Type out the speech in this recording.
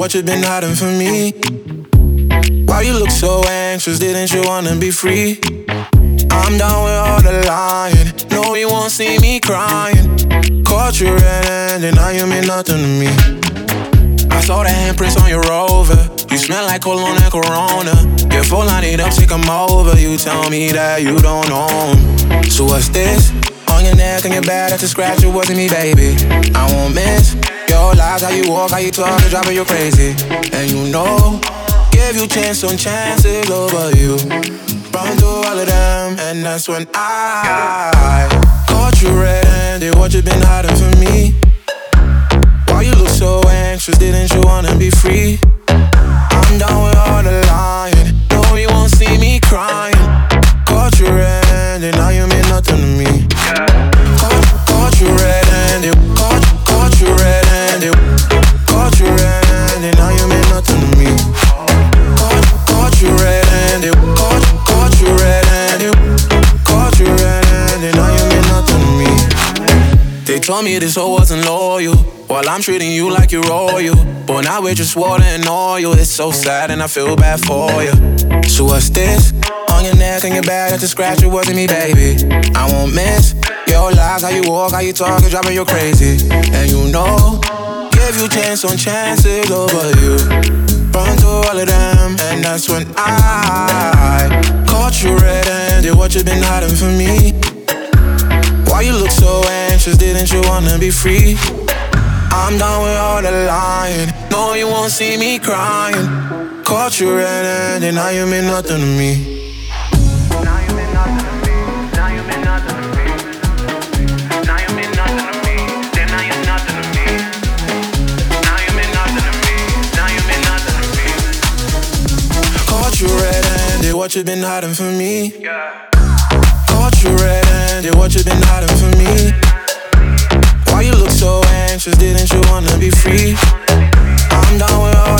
what you been hiding from me? Why you look so anxious, didn't you wanna be free? I'm done with all the lying, no you won't see me crying. Caught you red-handed, now you mean nothing to me. I saw the handprints on your Rover, you smell like cologne and Corona. Your phone line it up, say come over, you tell me that you don't know. So what's this? On your neck and your back, that's a scratch, it wasn't me, baby. I won't miss your lies, how you walk, how you talk, you're driving you crazy. And you know, give you chance on chances over you. Run through all of them, and that's when I caught you red-handed, what you been hiding from me? Why you look so anxious, didn't you wanna be free? I'm done with all the lying, no you won't see me crying. Caught you red-handed, now you mean nothing to me. Caught you red-handed, caught you red-handed, caught you red-handed, now you mean nothing to me. Caught you red-handed, caught you red-handed, caught you red-handed, now you mean nothing to me. They told me this hoe wasn't loyal, while I'm treating you like you're royal. But now we're just water and oil, it's so sad and I feel bad for you. So what's this? On your neck and your back, that's a scratch, it wasn't me, baby. I won't miss your lies, how you walk, how you talk, it's driving you crazy. And you know, give you chance on chances over you. Run through all of them, and that's when I caught you red-handed, what you been hiding from me? Why you look so anxious, didn't you wanna be free? I'm done with all the lying, no you won't see me crying. Caught you red-handed, now you mean nothing to me. Now you mean nothing to me. Now you mean nothing to me. Now you mean nothing to me. Then now you're nothing to me. Now you mean nothing to me. Now you mean nothing to me. Caught you red-handed, what you been hiding from me? Yeah. Caught you red-handed, what you been hiding from me? Why you look so anxious, didn't you wanna be free? I'm done with all